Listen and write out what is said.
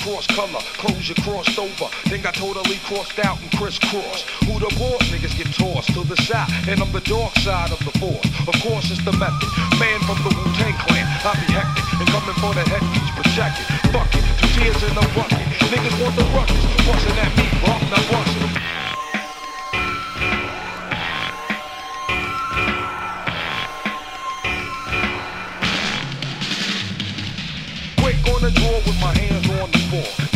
cross color, clothes you crossed over, then got totally crossed out and crisscrossed. Who the boss? Niggas get tossed to the side, and I'm the dark side of the force. Of course it's the method, man from the Wu-Tang Clan. I be hectic and coming for the head piece, but check it, fuck it, 2 tears in a bucket. Niggas want the ruckus, bustin' at me, rock not bustin'. On the drawer with my hands